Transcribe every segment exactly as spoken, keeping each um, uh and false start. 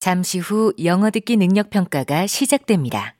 잠시 후 영어 듣기 능력 평가가 시작됩니다.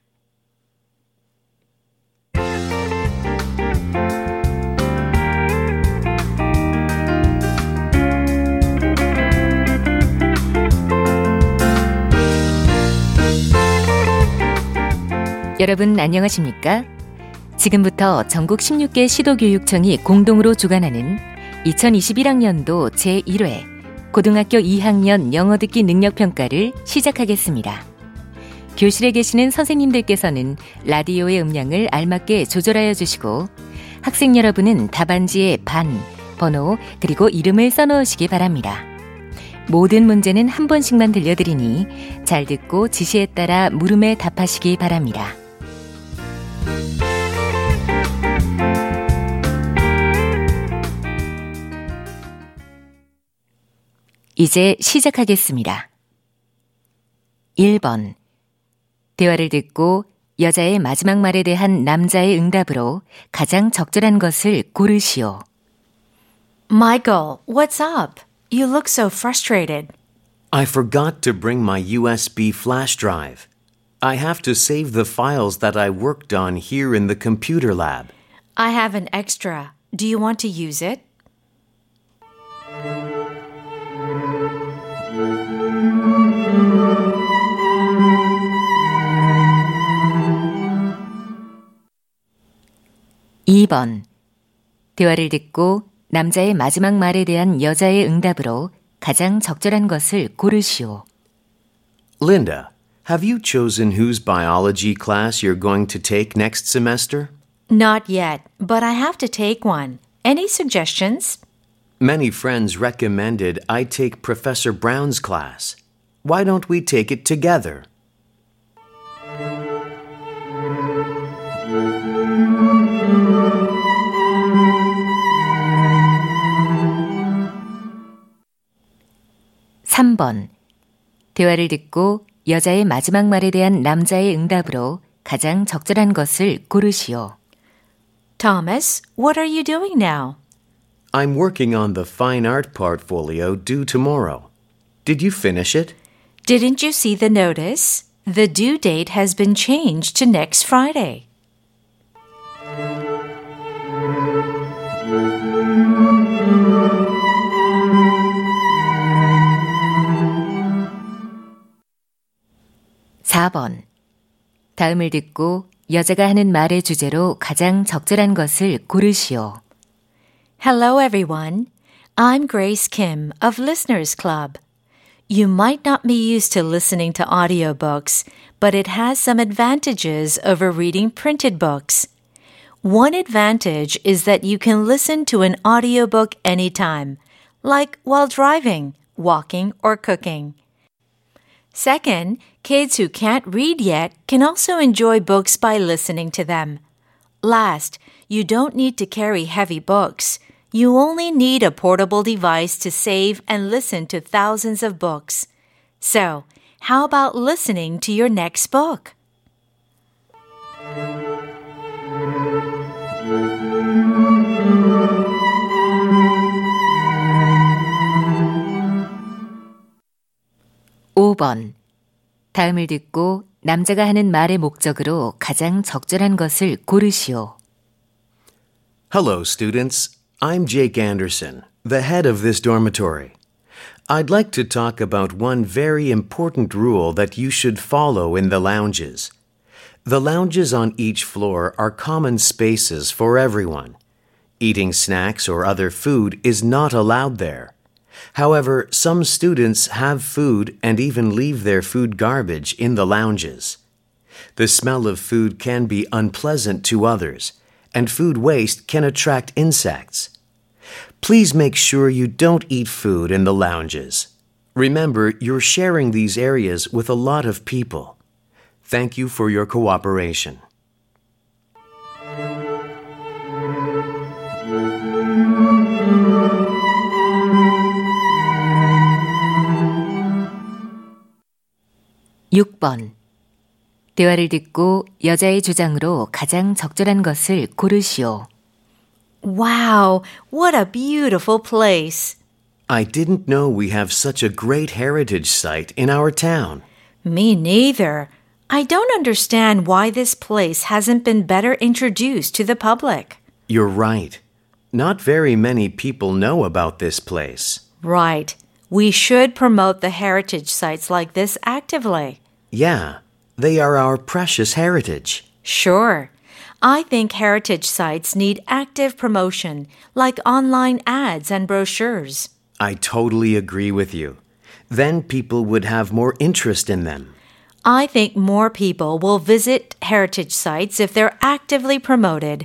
여러분 안녕하십니까? 지금부터 전국 십육 개 시도교육청이 공동으로 주관하는 이천이십일 학년도 제일 회 고등학교 이 학년 영어 듣기 능력 평가를 시작하겠습니다. 교실에 계시는 선생님들께서는 라디오의 음량을 알맞게 조절하여 주시고 학생 여러분은 답안지에 반, 번호, 그리고 이름을 써놓으시기 바랍니다. 모든 문제는 한 번씩만 들려드리니 잘 듣고 지시에 따라 물음에 답하시기 바랍니다. 이제 시작하겠습니다. 일 번. 대화를 듣고 여자의 마지막 말에 대한 남자의 응답으로 가장 적절한 것을 고르시오. Michael, what's up? You look so frustrated. I forgot to bring my U S B flash drive. I have to save the files that I worked on here in the computer lab. I have an extra. Do you want to use it? 이 번. 대화를 듣고 남자의 마지막 말에 대한 여자의 응답으로 가장 적절한 것을 고르시오. Linda, have you chosen whose biology class you're going to take next semester? Not yet, but I have to take one. Any suggestions? Many friends recommended I take Professor Brown's class. Why don't we take it together? 삼 번. 대화를 듣고 여자의 마지막 말에 대한 남자의 응답으로 가장 적절한 것을 고르시오. Thomas, what are you doing now? I'm working on the fine art portfolio due tomorrow. Did you finish it? Didn't you see the notice? The due date has been changed to next Friday. 사 번. 다음을 듣고 여자가 하는 말의 주제로 가장 적절한 것을 고르시오. Hello, everyone. I'm Grace Kim of Listeners Club. You might not be used to listening to audiobooks, but it has some advantages over reading printed books. One advantage is that you can listen to an audiobook anytime, like while driving, walking, or cooking. Second, kids who can't read yet can also enjoy books by listening to them. Last, you don't need to carry heavy books. You only need a portable device to save and listen to thousands of books. So, how about listening to your next book? 오 번. 다음을 듣고 남자가 하는 말의 목적으로 가장 적절한 것을 고르시오. Hello, students. I'm Jake Anderson, the head of this dormitory. I'd like to talk about one very important rule that you should follow in the lounges. The lounges on each floor are common spaces for everyone. Eating snacks or other food is not allowed there. However, some students have food and even leave their food garbage in the lounges. The smell of food can be unpleasant to others, and food waste can attract insects. Please make sure you don't eat food in the lounges. Remember, you're sharing these areas with a lot of people. Thank you for your cooperation. 육 번. 대화를 듣고 여자의 주장으로 가장 적절한 것을 고르시오. Wow, what a beautiful place. I didn't know we have such a great heritage site in our town. Me neither. I don't understand why this place hasn't been better introduced to the public. You're right. Not very many people know about this place. Right. We should promote the heritage sites like this actively. Yeah, they are our precious heritage. Sure. I think heritage sites need active promotion, like online ads and brochures. I totally agree with you. Then people would have more interest in them. I think more people will visit heritage sites if they're actively promoted.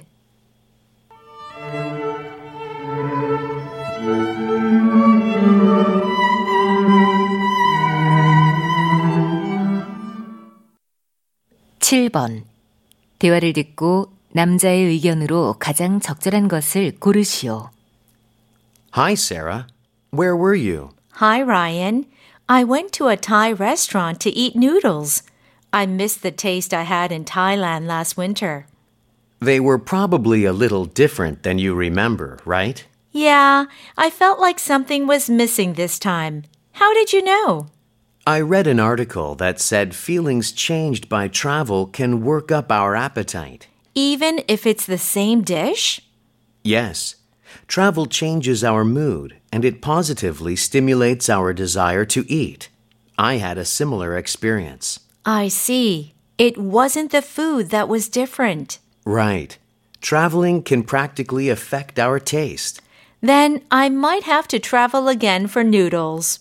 칠 번. 대화를 듣고 남자의 의견으로 가장 적절한 것을 고르시오. Hi, Sarah. Where were you? Hi, Ryan. I went to a Thai restaurant to eat noodles. I missed the taste I had in Thailand last winter. They were probably a little different than you remember, right? Yeah, I felt like something was missing this time. How did you know? I read an article that said feelings changed by travel can work up our appetite. Even if it's the same dish? Yes. Travel changes our mood, and it positively stimulates our desire to eat. I had a similar experience. I see. It wasn't the food that was different. Right. Traveling can practically affect our taste. Then I might have to travel again for noodles.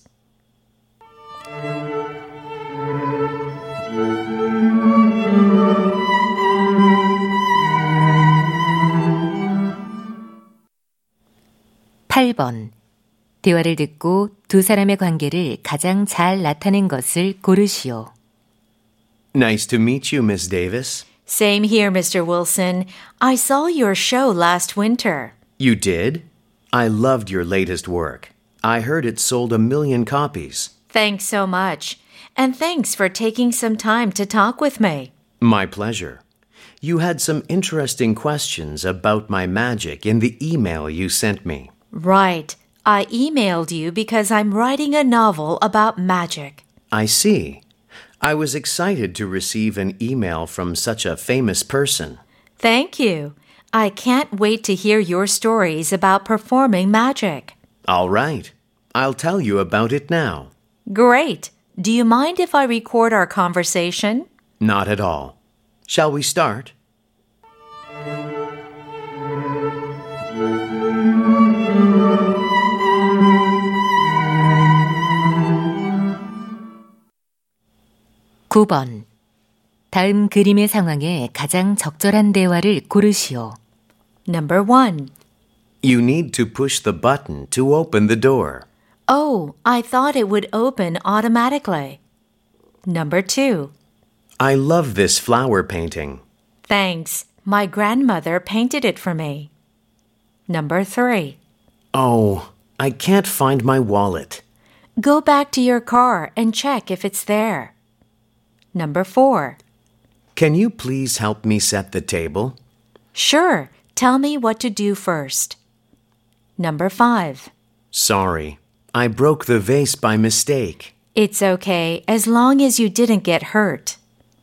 팔 번. 대화를 듣고 두 사람의 관계를 가장 잘 나타낸 것을 고르시오. Nice to meet you, Miss Davis. Same here, Mister Wilson. I saw your show last winter. You did? I loved your latest work. I heard it sold a million copies. Thanks so much. And thanks for taking some time to talk with me. My pleasure. You had some interesting questions about my magic in the email you sent me. Right. I emailed you because I'm writing a novel about magic. I see. I was excited to receive an email from such a famous person. Thank you. I can't wait to hear your stories about performing magic. All right. I'll tell you about it now. Great. Do you mind if I record our conversation? Not at all. Shall we start? 구 번. 다음 그림의 상황에 가장 적절한 대화를 고르시오. Number one. You need to push the button to open the door. Oh, I thought it would open automatically. Number two. I love this flower painting. Thanks. My grandmother painted it for me. Number three. Oh, I can't find my wallet. Go back to your car and check if it's there. Number four. Can you please help me set the table? Sure. Tell me what to do first. Number five. Sorry, I broke the vase by mistake. It's okay, as long as you didn't get hurt.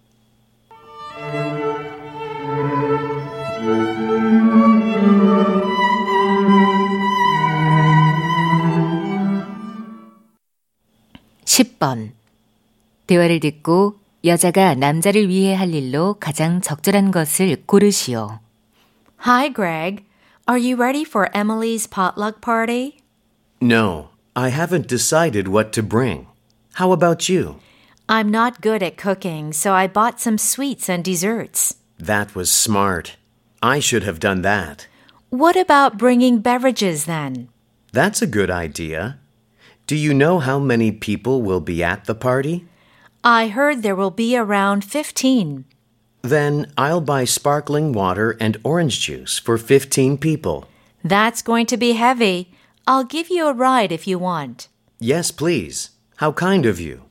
십 번. 대화를 듣고 여자가 남자를 위해 할 일로 가장 적절한 것을 고르시오. Hi, Greg. Are you ready for Emily's potluck party? No, I haven't decided what to bring. How about you? I'm not good at cooking, so I bought some sweets and desserts. That was smart. I should have done that. What about bringing beverages then? That's a good idea. Do you know how many people will be at the party? I heard there will be around fifteen. Then I'll buy sparkling water and orange juice for fifteen people. That's going to be heavy. I'll give you a ride if you want. Yes, please. How kind of you.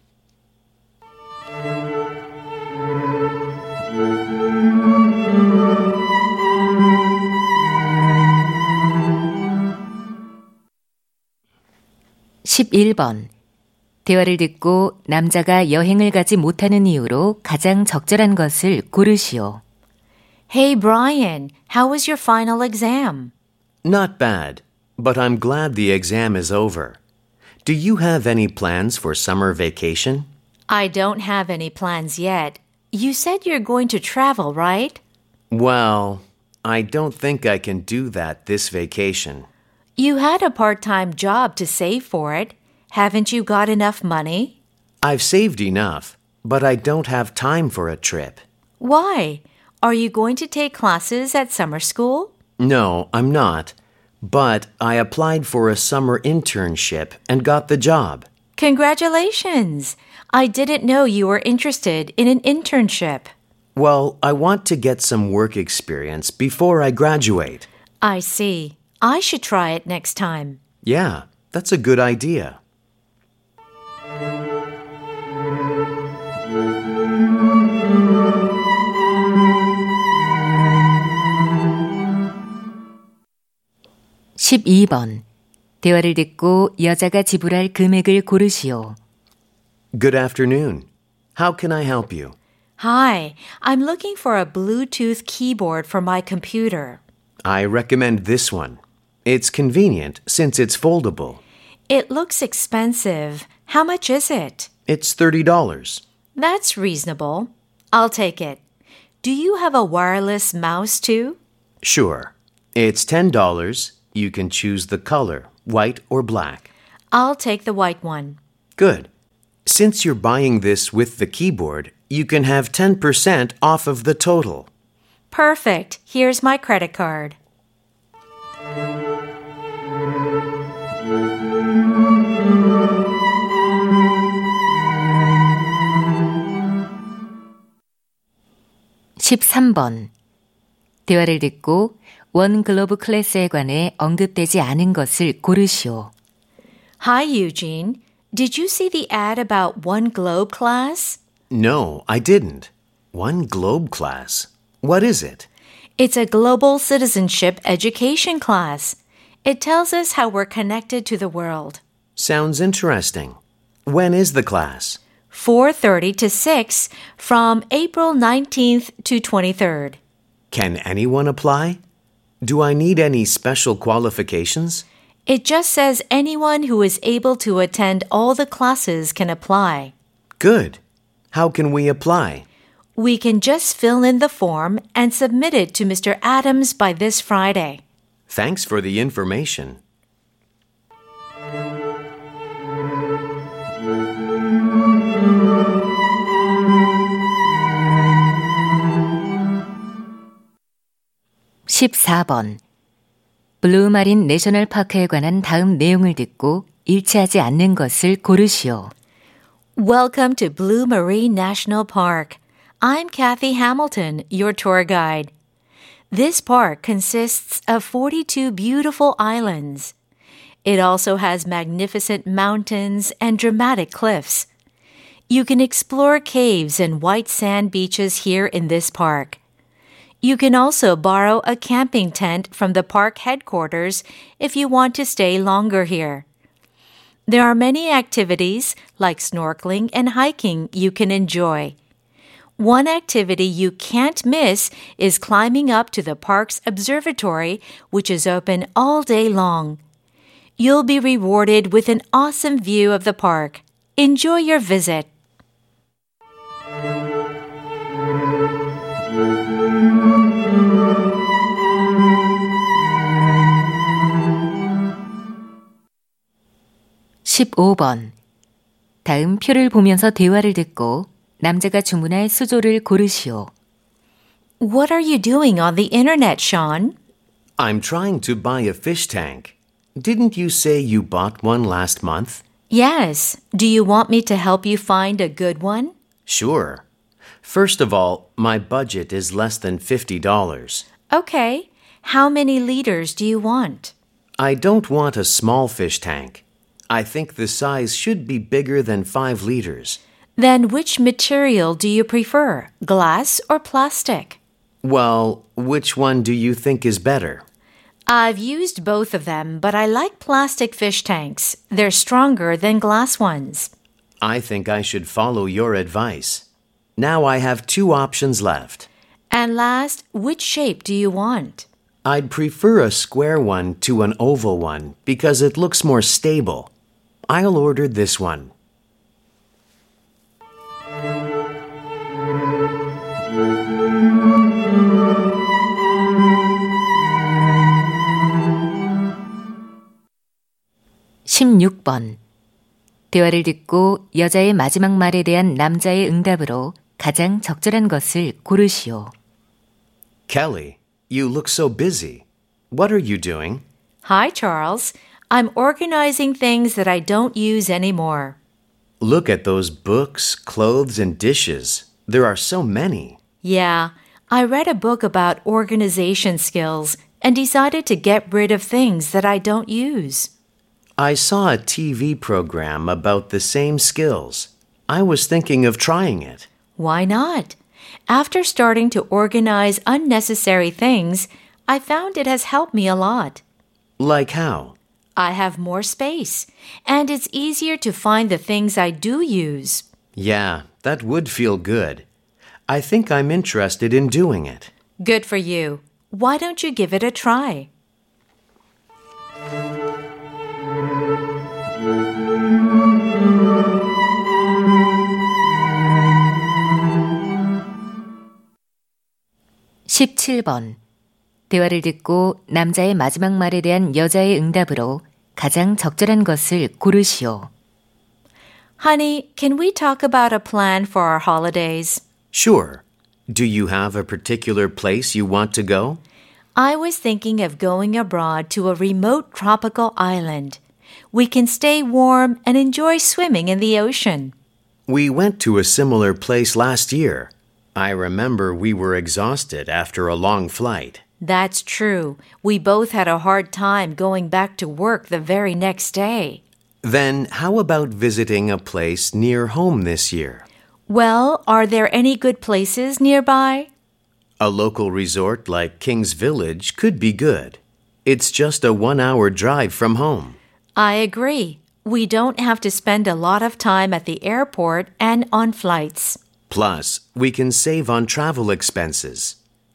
십일 번. 대화를 듣고 남자가 여행을 가지 못하는 이유로 가장 적절한 것을 고르시오. Hey Brian, how was your final exam? Not bad, but I'm glad the exam is over. Do you have any plans for summer vacation? I don't have any plans yet. You said you're going to travel, right? Well, I don't think I can do that this vacation. You had a part-time job to save for it. Haven't you got enough money? I've saved enough, but I don't have time for a trip. Why? Are you going to take classes at summer school? No, I'm not. But I applied for a summer internship and got the job. Congratulations! I didn't know you were interested in an internship. Well, I want to get some work experience before I graduate. I see. I should try it next time. Yeah, that's a good idea. 십이 번. 대화를 듣고 여자가 지불할 금액을 고르시오. Good afternoon. How can I help you? Hi, I'm looking for a Bluetooth keyboard for my computer. I recommend this one. It's convenient since it's foldable. It looks expensive. How much is it? It's thirty dollars. That's reasonable. I'll take it. Do you have a wireless mouse too? Sure. It's ten dollars. You can choose the color, white or black. I'll take the white one. Good. Since you're buying this with the keyboard, you can have ten percent off of the total. Perfect. Here's my credit card. 십삼 번. 대화를 듣고 원 글로브 클래스에 관해 언급되지 않은 것을 고르시오. Hi, Eugene. Did you see the ad about One Globe class? No, I didn't. One Globe class. What is it? It's a global citizenship education class. It tells us how we're connected to the world. Sounds interesting. When is the class? four thirty to six from April nineteenth to twenty-third. Can anyone apply? Do I need any special qualifications? It just says anyone who is able to attend all the classes can apply. Good. How can we apply? We can just fill in the form and submit it to Mister Adams by this Friday. Thanks for the information. 십사 번. 블루마린 내셔널 파크에 관한 다음 내용을 듣고 일치하지 않는 것을 고르시오. Welcome to Blue Marine National Park. I'm Kathy Hamilton, your tour guide. This park consists of forty-two beautiful islands. It also has magnificent mountains and dramatic cliffs. You can explore caves and white sand beaches here in this park. You can also borrow a camping tent from the park headquarters if you want to stay longer here. There are many activities like snorkeling and hiking you can enjoy. One activity you can't miss is climbing up to the park's observatory, which is open all day long. You'll be rewarded with an awesome view of the park. Enjoy your visit. 십오 번. 다음 표를 보면서 대화를 듣고 남자가 주문할 수조를 고르시오. What are you doing on the internet, Sean? I'm trying to buy a fish tank. Didn't you say you bought one last month? Yes. Do you want me to help you find a good one? Sure. First of all, my budget is less than fifty dollars. Okay. How many liters do you want? I don't want a small fish tank. I think the size should be bigger than five liters. Then which material do you prefer, glass or plastic? Well, which one do you think is better? I've used both of them, but I like plastic fish tanks. They're stronger than glass ones. I think I should follow your advice. Now I have two options left. And last, which shape do you want? I'd prefer a square one to an oval one because it looks more stable. I'll order this one. 십육 번. 대화를 듣고 여자의 마지막 말에 대한 남자의 응답으로 가장 적절한 것을 고르시오. Kelly, you look so busy. What are you doing? Hi, Charles. I'm organizing things that I don't use anymore. Look at those books, clothes, and dishes. There are so many. Yeah, I read a book about organization skills and decided to get rid of things that I don't use. I saw a T V program about the same skills. I was thinking of trying it. Why not? After starting to organize unnecessary things, I found it has helped me a lot. Like how? I have more space, and it's easier to find the things I do use. Yeah, that would feel good. I think I'm interested in doing it. Good for you. Why don't you give it a try? 십칠 번. 대화를 듣고 남자의 마지막 말에 대한 여자의 응답으로 가장 적절한 것을 고르시오. Honey, can we talk about a plan for our holidays? Sure. Do you have a particular place you want to go? I was thinking of going abroad to a remote tropical island. We can stay warm and enjoy swimming in the ocean. We went to a similar place last year. I remember we were exhausted after a long flight. That's true. We both had a hard time going back to work the very next day. Then how about visiting a place near home this year? Well, are there any good places nearby? A local resort like King's Village could be good. It's just a one-hour drive from home. I agree. We don't have to spend a lot of time at the airport and on flights. Plus, we can save on travel expenses.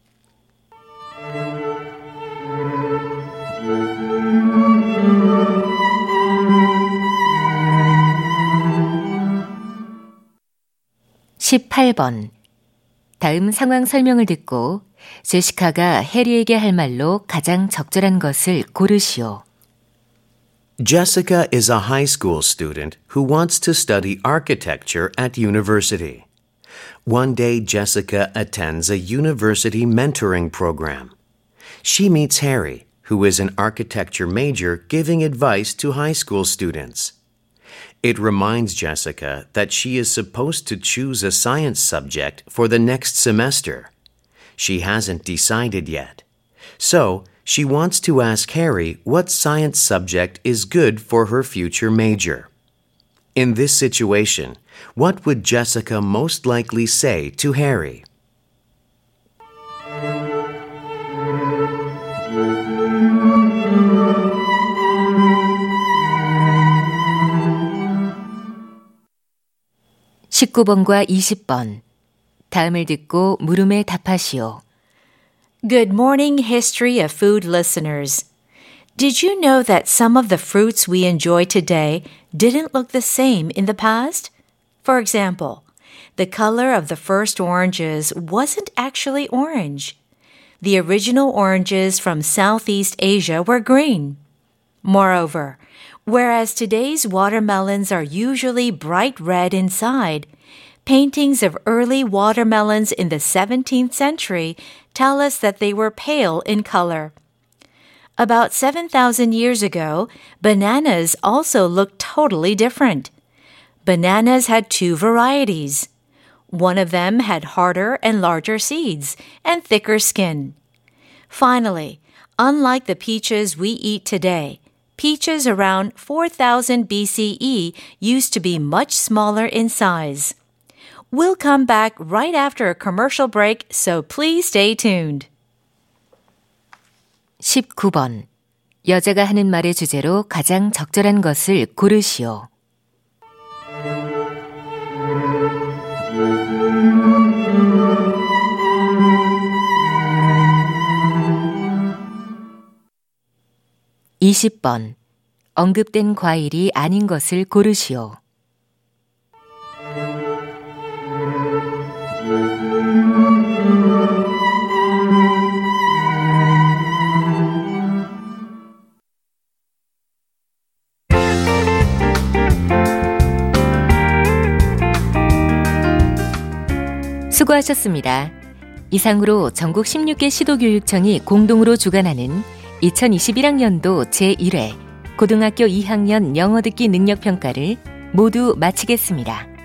십팔 번. 다음 상황 설명을 듣고 제시카가 해리에게 할 말로 가장 적절한 것을 고르시오. Jessica is a high school student who wants to study architecture at university. One day, Jessica attends a university mentoring program. She meets Harry, who is an architecture major giving advice to high school students. It reminds Jessica that she is supposed to choose a science subject for the next semester. She hasn't decided yet. So, she wants to ask Harry what science subject is good for her future major. In this situation, what would Jessica most likely say to Harry? 십구 번과 이십 번. 다음을 듣고 물음에 답하시오. Good morning, History of Food listeners. Did you know that some of the fruits we enjoy today didn't look the same in the past? For example, the color of the first oranges wasn't actually orange. The original oranges from Southeast Asia were green. Moreover, whereas today's watermelons are usually bright red inside, paintings of early watermelons in the seventeenth century tell us that they were pale in color. About seven thousand years ago, bananas also looked totally different. Bananas had two varieties. One of them had harder and larger seeds and thicker skin. Finally, unlike the peaches we eat today, peaches around four thousand B C E used to be much smaller in size. We'll come back right after a commercial break, so please stay tuned. 십구 번. 여자가 하는 말의 주제로 가장 적절한 것을 고르시오. 이십 번. 언급된 과일이 아닌 것을 고르시오. 수고하셨습니다. 이상으로 전국 십육 개 시도교육청이 공동으로 주관하는 이천이십일 학년도 제일 회 고등학교 이 학년 영어 듣기 능력평가를 모두 마치겠습니다.